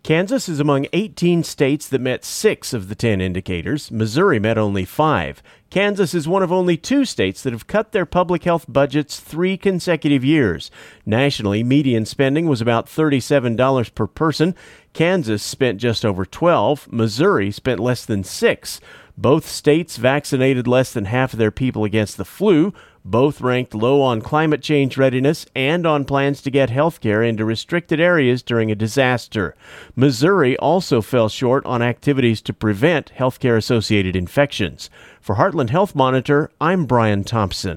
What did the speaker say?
Kansas is among 18 states that met 6 of the 10 indicators. Missouri met only 5. Kansas is one of only 2 states that have cut their public health budgets 3 consecutive years. Nationally, median spending was about $37 per person. Kansas spent just over $12. Missouri spent less than $6. Both states vaccinated less than half of their people against the flu. Both ranked low on climate change readiness and on plans to get health care into restricted areas during a disaster. Missouri also fell short on activities to prevent healthcare-associated infections. For Heartland Health Monitor, I'm Brian Thompson.